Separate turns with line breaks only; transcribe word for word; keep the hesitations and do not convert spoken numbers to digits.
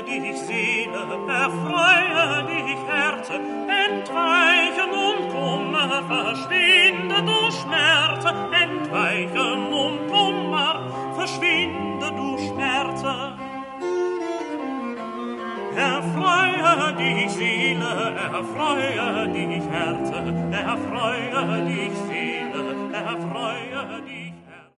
dich Seele, erfreue dich Herze, entweiche nun Kummer, verschwinde du Schmerze, entweiche nun Kummer, verschwinde du Schmerze. Erfreue dich Seele, erfreue dich Herze, erfreue dich Seele, erfreue dich